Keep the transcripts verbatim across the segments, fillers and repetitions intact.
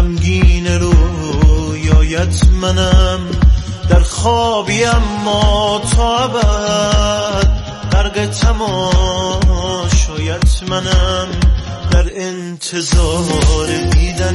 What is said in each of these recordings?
رنگین رویایت منم، در خوابی اما تا ابد غرق تماشایت منم، در انتظار دیدن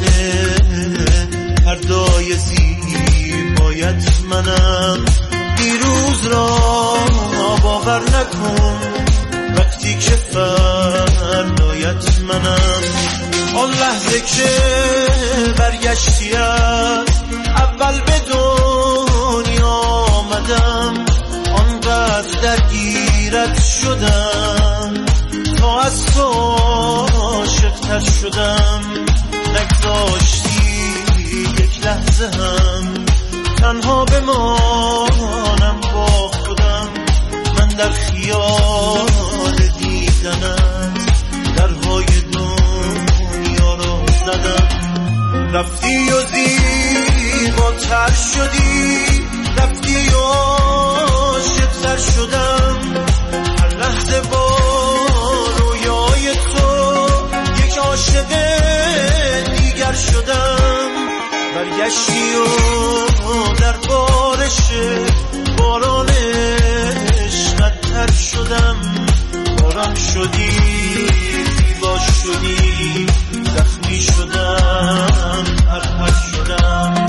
پردای زیبایت منم. دیروز را باور نکن وقتی که فردایت منم. آن لحظه که برگشتی از اول به دنیا آمدم، آنقدر درگیرت شدم تا از تو عاشق‌تر شدم. نگذاشتی یک لحظه هم تنها بمانم با خودم. من در خیال دیدنت درهای دنیا رو زدم. رفتی و زیباتر شدی، رفتی و عاشق‌تر شدم. هر لحظه با رویای تو یک عاشق دیگر شدم. برگشتی و در بارش باران عشقت تر شدم. باران شدی، زیبا شدی، زخمی شدم، پرپر شدم.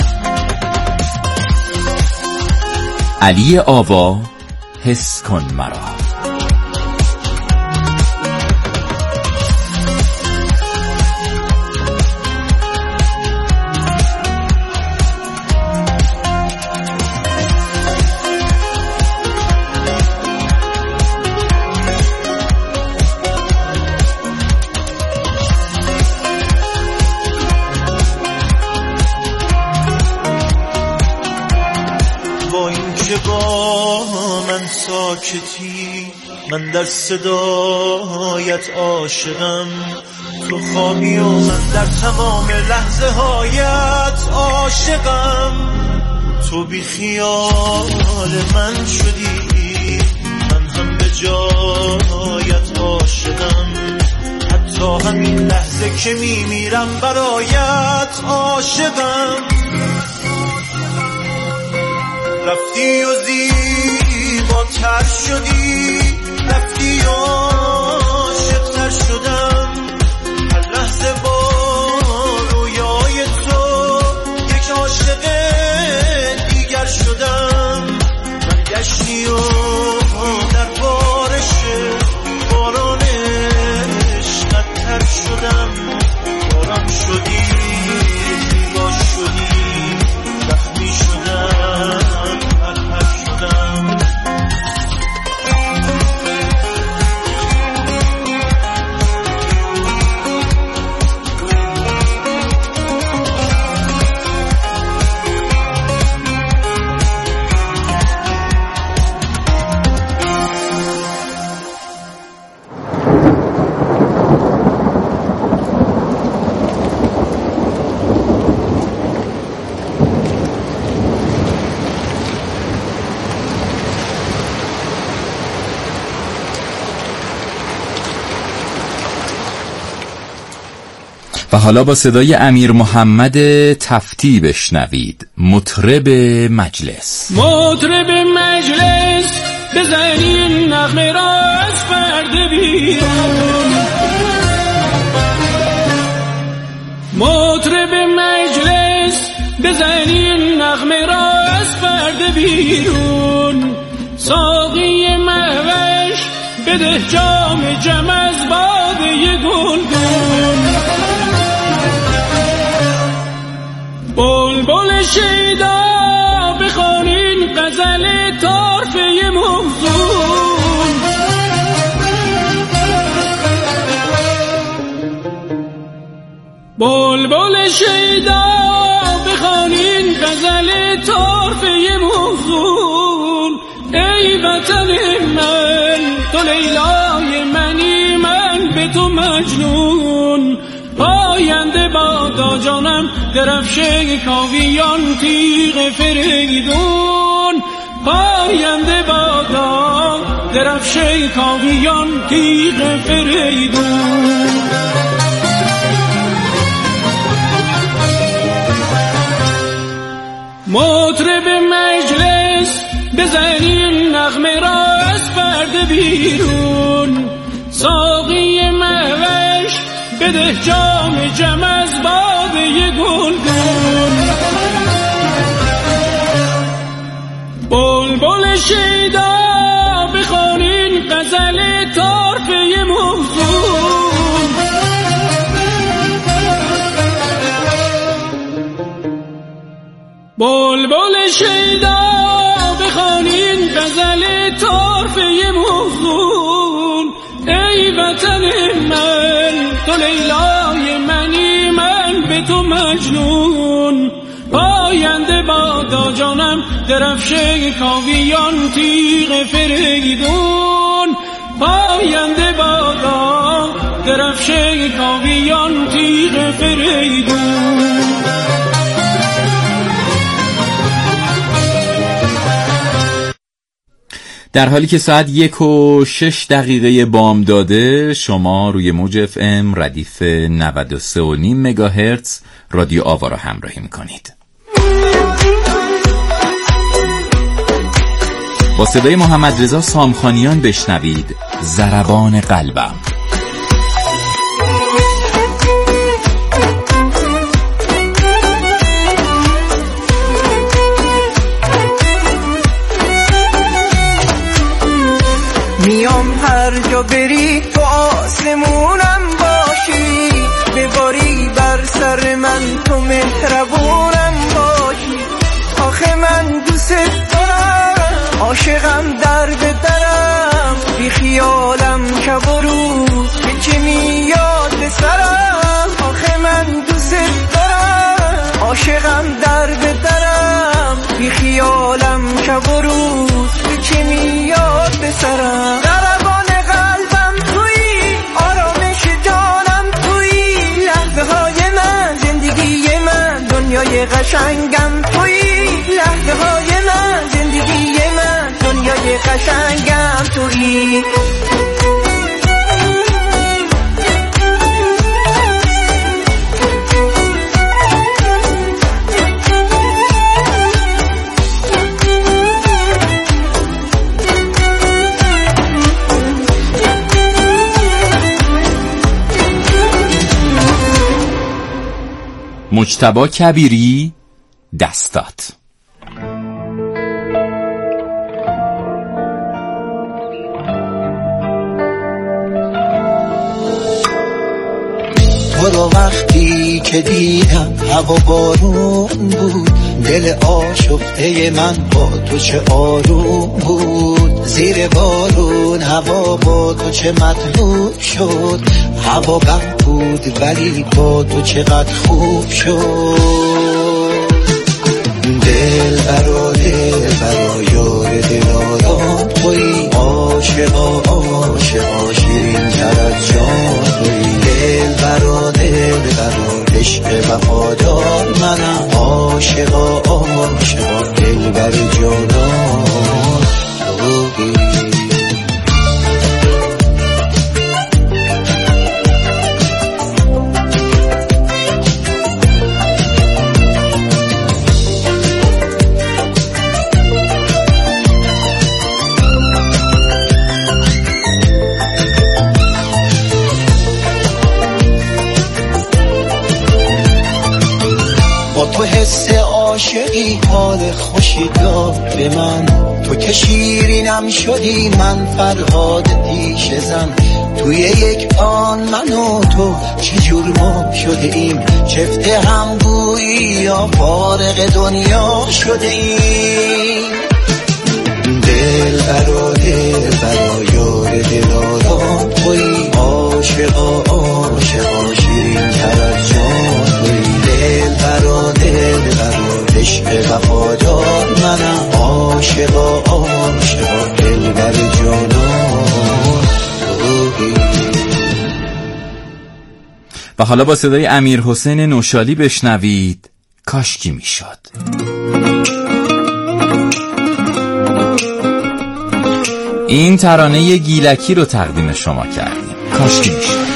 علی آوا، حس کن مرا. ساکتی من در صدایت عاشقم. تو خوابی و من در تمام لحظه هایت عاشقم. تو بی خیال من شدی، من هم به جایت عاشقم. حتی همین لحظه که میمیرم برایت عاشقم. رفتی و زیباتر شدی، رفتی و عاشق‌تر شدم. هر لحظه با رویای تو یک عاشق دیگر شدم. برگشتی و در بارش باران عشقت تر شدم. باران شدی، زیبا شدی، زخمی شدم، پرپر شدم. و حالا با صدای امیر محمد تفتی بشنوید مطرب مجلس. مطرب مجلس بزنین نغمه را از پرده بیرون. مطرب مجلس بزنین نغمه را از پرده بیرون. ساقی مهوش بده جام جم از باده گلگون. بلبل شیدا بخوانین غزل طرفه موزون. بلبل شیدا بخوانین غزل طرفه موزون. ای وطن من تو لیلای منی، من به تو مجنون. پاینده بادا جانم درفشه کاویان تیغ فریدون. پاینده بادا درفشه کاویان تیغ فریدون. مطرب مجلس بزنین نغمه را از پرده بیرون، ساقی مهوش بده جام جم از بابه گلگون. بلبل شیدا بخوانین غزل طرفه موزون، بلبل شیدا بخوانین غزل طرفه موزون. ای وطن من تو لیلای منی، من به تو مجنون. پاینده بادا جانم درفشه کاویان تیغ فریدون، پاینده بادا درفشه کاویان تیغ فریدون. در حالی که ساعت یک و شش دقیقه بامداده، شما روی موج اف ام ردیف نود و سه و نیم مگاهرتز رادیو آوا را همراهی میکنید. با صدای محمد رضا سامخانیان بشنوید ضربان قلبم. میام هر جا بری تو آسمونم باشی، بباری بر سر من تو مهربونم باشی. آخه من دوست دارم، عاشقم در به درم، بی خیالم شب و روز که چه میاد به سرم. آخه من دوست دارم، عاشقم در به درم، بی خیالم شب و روز که چه میاد به سرم. ضربان قلبم تویی، آرامش جانم تویی، لحظه های من زندگی من، دنیای قشنگم تویی. لحظه های من زندگی من، دنیای قشنگم تویی. مجتبی کبیری، دستات. تو رو وقتی که دیدم هوا بارون بود، دل آشفته من با تو چه آروم بود. زیر بارون هوا با تو چه مطلوب شد، هوا بد بود ولی با تو چقدر خوب شد. دل برا دل برا یار دلارام تویی، عاشقا عاشقا شیرین تر از جان تویی. دل برا دل برا عشق وفادار منم، عاشقا عاشقا دل بر جانان تویی. تو حس عاشقی حال خوشی داد به من، تو که شیرینم شدی من فرهاد دیش زن. توی یک آن من و تو چجور ما شده ایم، چفت هم گویی یا فارق دنیا شده ایم. دل برا دل برا یار دلارام تویی، عاشقا عاشقا شیرین تر از جان تویی. دل برا دل برا عشق وفادار منم، عاشقا عاشقا دل بر جانان تویی. و حالا با صدای امیر حسین نوشالی بشنوید کاشکی میشد. این ترانه گیلکی رو تقدیم شما کردیم. کاشکی میشد.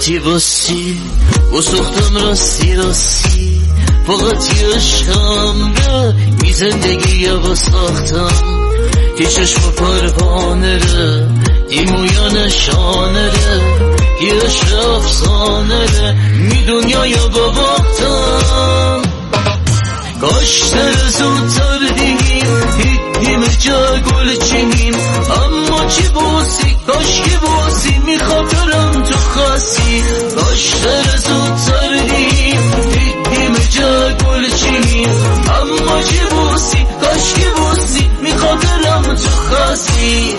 فقط یه باسی و سختم راستی راستی فقط یه عشقم ره می زندگی یا با ساختم که چشم پروانه ره دی مویا نشانه ره یه عشق افسانه ره می دنیا یا با باختم کاش تر زودتر دیگیم هیدیم جا گل چینیم اما چی بوسی کاش که بوسی می خاطرم تو خاصی کاش تر زودتر دیگیم هیدیم جا گل چینیم اما چی بوسی کاش که بوسی می خاطرم تو خاصی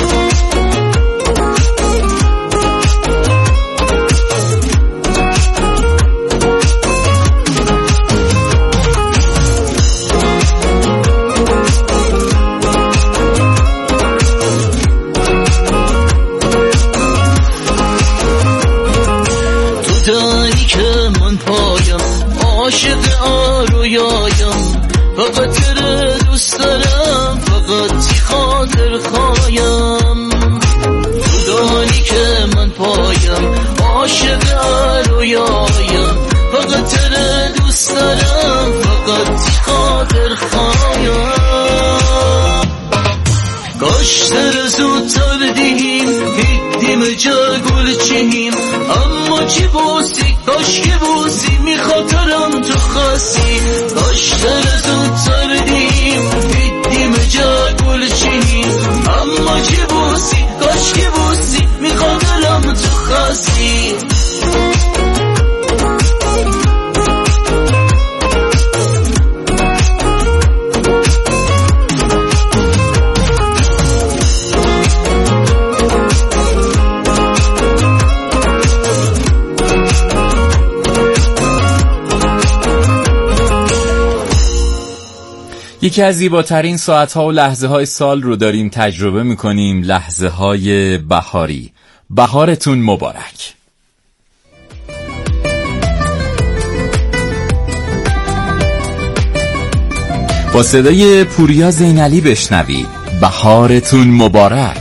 عاشق آرویایم فقط تره دوست دارم فقط خاطر خوایم تو دانی که من پایم عاشق آرویایم فقط تره دوست دارم فقط خاطر خوایم کاش تره زودتر دیم هیدیم جا گل چینیم اما چی بوسی کاش که بوسی می خاطرم تو خاصی کاش تر زودتر دیم هیدیم جا گل چینیم اما چی بوسی کاش که بوسی می خاطرم تو خاصی یکی از زیباترین ساعتها و لحظه های سال رو داریم تجربه میکنیم، لحظه های بهاری. بهارتون مبارک. با صدای پوریا زینعلی بشنوید بهارتون مبارک.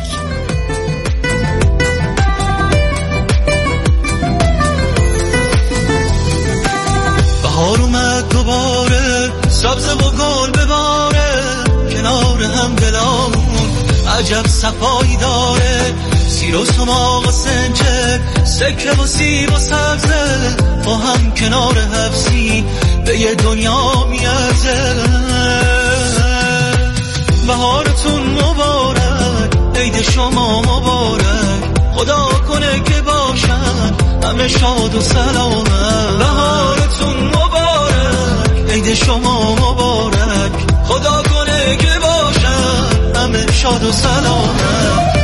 بهار اومد دوباره سبز و گل بباره کنار هم دلامون عجب صفایی داره سیر و سماق و سنجه سکه و سیب و سبزه با هم کنار حفظی به یه دنیا میارزه بهارتون مبارک عید شما مبارک خدا کنه که باشن همه شاد و سلامت بهارتون مبارک عید شما مبارک خدا کنه که باشن همه شاد و سلامت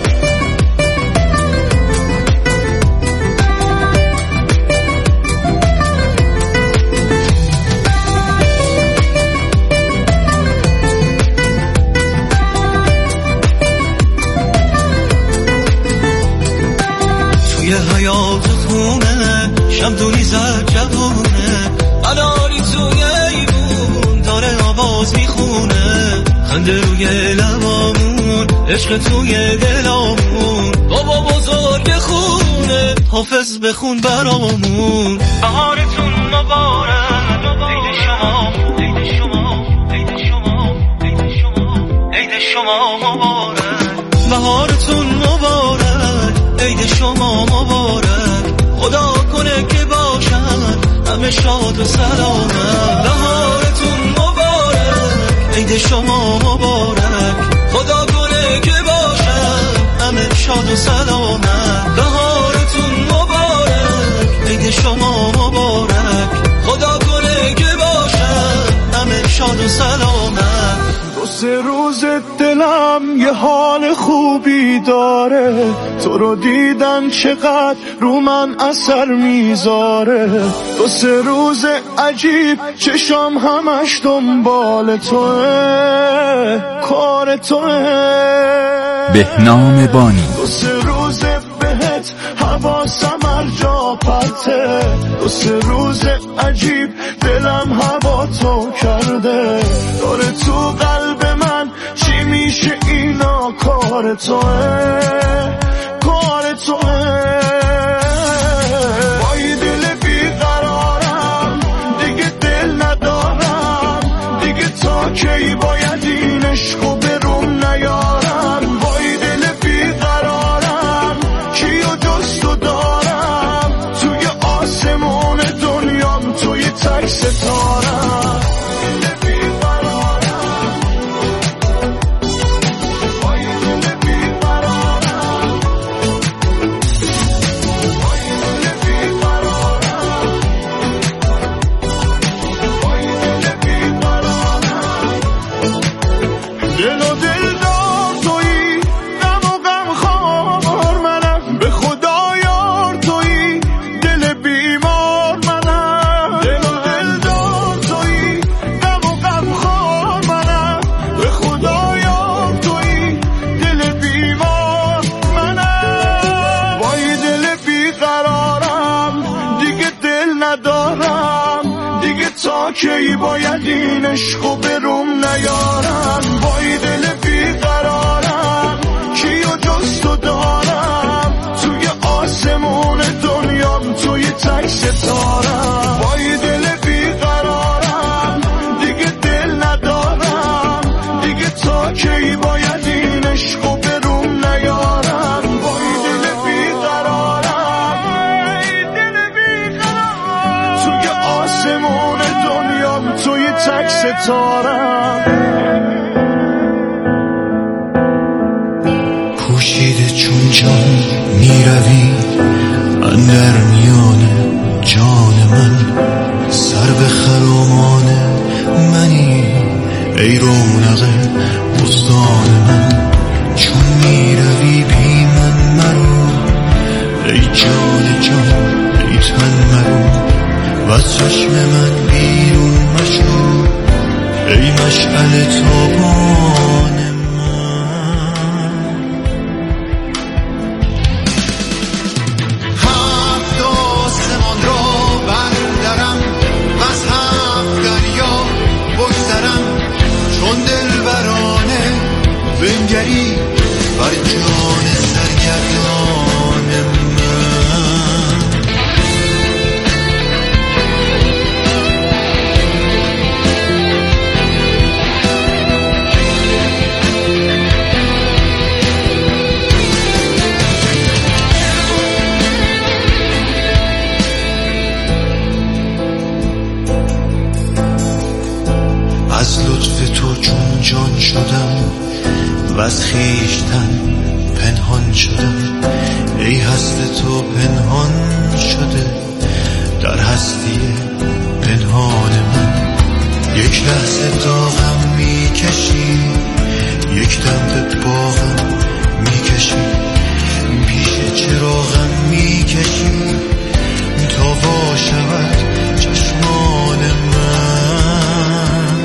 توی حیات خونه شمدونی زد جوونه قناری توی ایمون داره آواز میخونه خنده روی لبامون عشق توی دلامون بابا بزرگ خونه حافظ بخون برامون بهارتون مبارک عید شما عید شما عید شما عید شما عید شما مبارک بهارتون مبارک عید شما مبارک خدا کنه که باشن همه شاد و سلامت بهارتون مبارک عید شما مبارک خدا کنه که باشن همه شاد و سلامت بهارتون مبارک عید شما مبارک خدا کنه که باشن همه شاد و سلامت دو سه روز دلم یه حال خوبی داره تو رو دیدن چقدر رو من اثر میذاره دو سه روز عجیب چشام همش دنبال توه کار توه بهنام بانی دو سه روز بهت حواسم هر جا پرته دو سه روز عجیب دلم هوا تو کرده داره تو قلب من چی میشه اینا کار توه کار توه ستارم کی باید این عشقو بروم نیارم وای دل بیقرارم کیو جز تو دارم توی آسمون دنیام توی تک ستارم وای دل بیقرارم دیگه دل ندارم دیگه تا کی باید این عشقو بروم نیارم وای دل بیقرارم دل بیقرارم توی آسمون توی تک ستارم پوشیده چون جان میروی اندر میان جان من سر به خرامان منی ای رونق بستان من چون میروی بی من مرو ای جان جان ای تن مرو و از چشم من بیرون مشو ای مشعل تابان من هفت آسمان را بردرم و از هفت دریا بگذرم چون دلبرانه بنگری بر جان سرگردان من از لطف تو چون جان شدم و از خویشتن پنهان شدم ای هست تو پنهان شده در هستی پنهان من یک لحظه داغم میکشی یک دم به باغم میکشی پیش چراغم میکشی تا وا شود چشمان من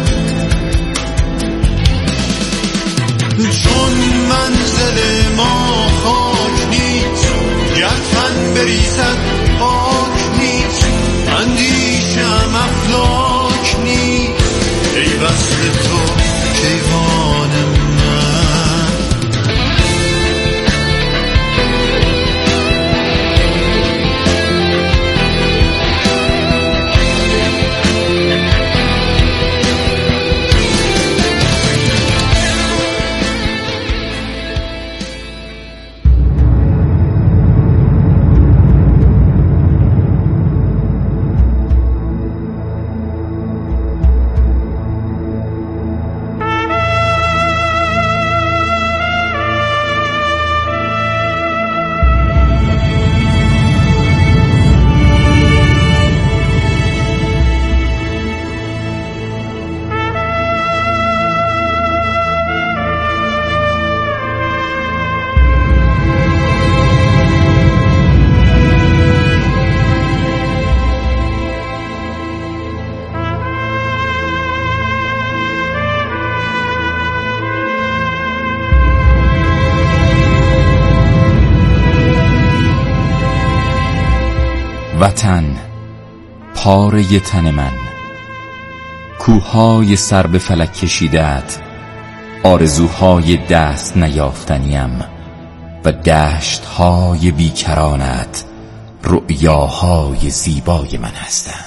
چون منزل ما خاک نیست گرفن بریزد پاک نیست اندیشم افلاک نیست ای وصل تو کیوان من وطن پاره تن من، کوههای سر به فلک کشیده‌ات، آرزوهای دست نیافتنیم و دشتهای بیکرانت رؤیاهای زیبای من هستند.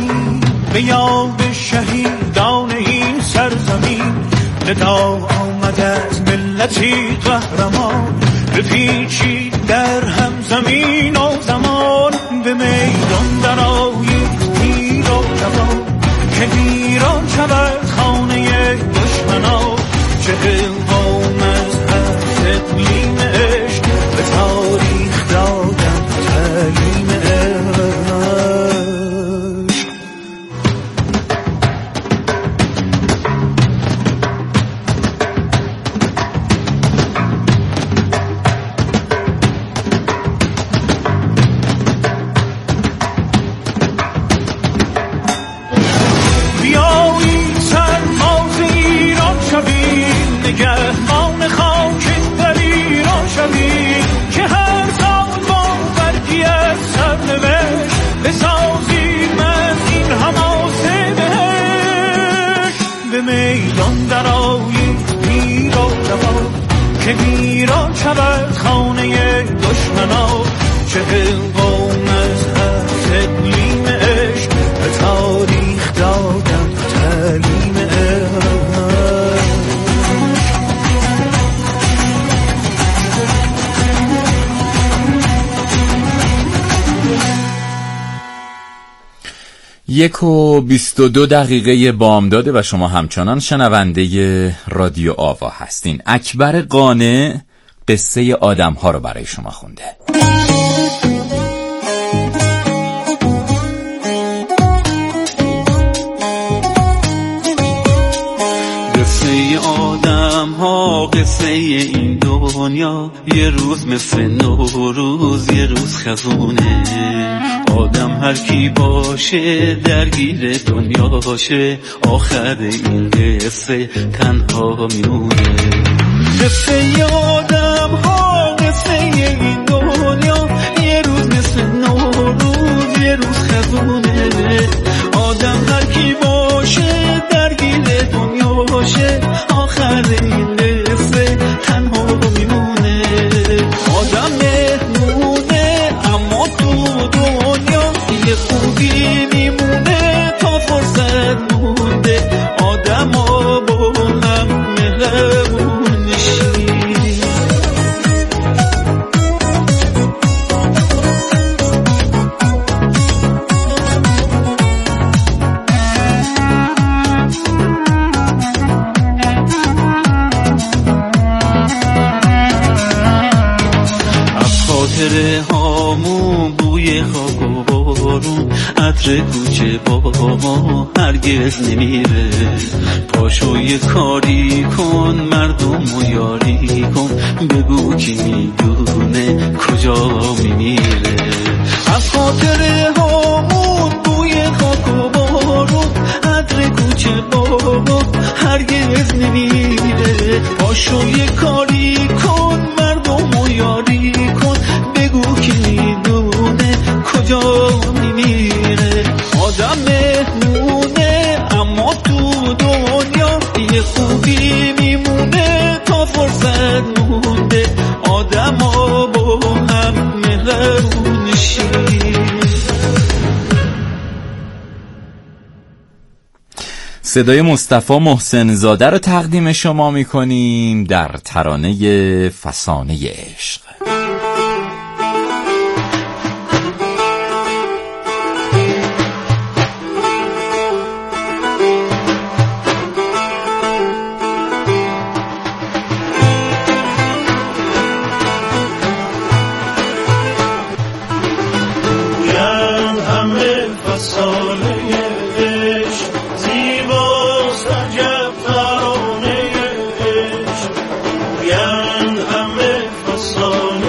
به یاد شهیدان این سرزمین. ندا آمد از ملتی قهرمان، بپیچید در هم زمین و زمان. به میدان درآیید پیر و جوان، که ویران شود خانه دشمنان. چهل قوم از هر اقلیم عشق به تاریخ دادن تعلیم عشق. نگهبان خاک در ایران شوید، که هر سال با برگی از سرنوشت بسازیم از این حماسه بهشت. به میدان درآیید پیر و جوان، که ویران شود خانه دشمنان. چهل قوم از هر اقلیم عشق به تاریخ دادن تعلیم عشق. یک و بیست و دو دقیقه بامداده و شما همچنان شنونده رادیو آوا هستین. اکبر قانع قصه آدم ها رو برای شما خونده. قصه آدم ها، قصه این دنیا، یه روز مثل نوروز، یه روز خزونه. آدم هر کی باشه درگیر دنیاشه، آخر این قصه تنها میمونه. قصه آدم ها، قصه این دنیا، یه روز مثل نوروز، یه روز خزونه. آدم هر کی باشه درگیر دنیاشه، آخر این قصه تنها میمونه. آدم مهمونه اما تو دنیا یه خوبی میمونه، تا فرصت مونده آدم ها با هم مهربون نشین. خاطره هامون بوی خاک و بارون، عطر کوچه با ما هرگز نمیره. پاشو یه کاری کن مردم و یاری کن، بگو کی میدونه کجا میمیره. از خاطره هامون بوی خاک و بارون، عطر کوچه با ما هرگز نمیره. پاشو یه کاری کن مردم و یاری کن، بگو کی میدونه کجا میمیره. آدم مهمونه اما تو دنیا یه خوبی میمونه، تا فرصت مونده آدم ها با هم مهربون نشین. صدای مصطفی محسن زاده رو تقدیم شما میکنیم در ترانه فسانه عشق. سال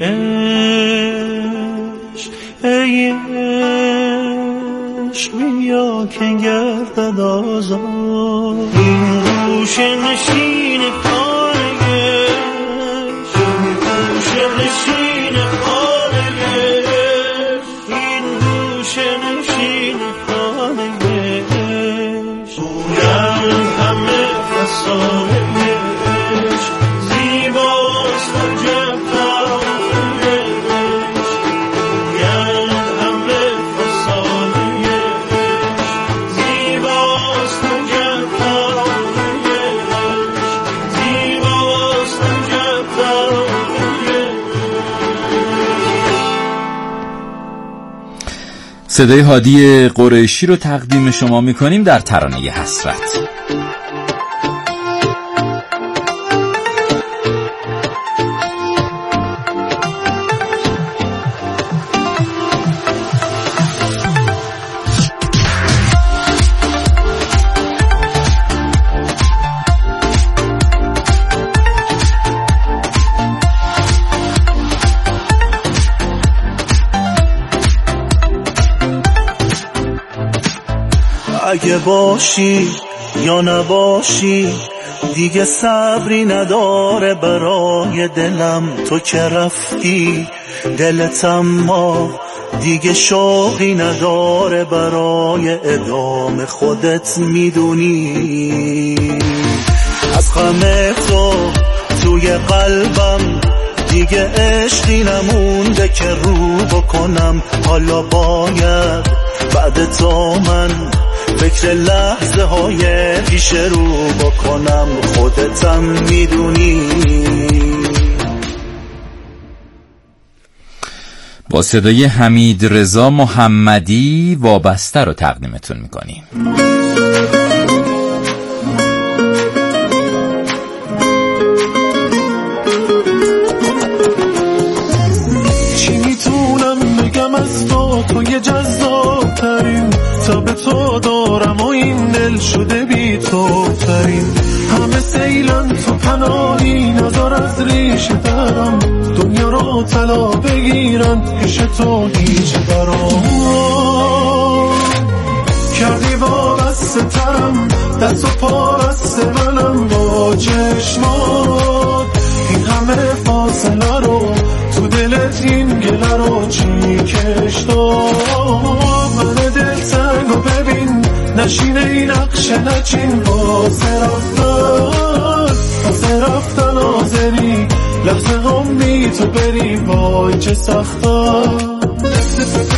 عشق ای عشق بیا که گردد آزاد این گوشه نشین خانه این گوشه نشین خانه این گوشه نشین خانه بویم همه فسانه عشق زیباست و جبار صدای هادی قریشی رو تقدیم شما میکنیم در ترانه حسرت. اگه باشی یا نباشی دیگه صبری نداره برای دلم، تو که رفتی دلتم ما دیگه شوقی نداره برای ادامه، خودت میدونی از غم تو توی قلبم دیگه عشقی نمونده که رو بکنم، حالا باید بعد تو من فکر لحظه های پیش رو بکنم، خودتم میدونی. با صدای حمید رضا محمدی وابسته رو تقدیمتون میکنیم. چی میتونم بگم از تو، تو یه جذاب ترین تا به تو دارم و این دل شده بی تو ترین، همه سیلن تو پناهی نظر از ریشه درم، دنیا رو طلا بگیرن پیش تو هیچ برام کردی وابسته ترم، دست و پارست منم با چشمات، این همه فاصله رو تو دلت این گله رو چی کشتا، من دل تنگو ببین نشینه این نقشه نچین، واسه رفتن واسه رفتن آزری لحظه هم بی تو بری وای چه سخته.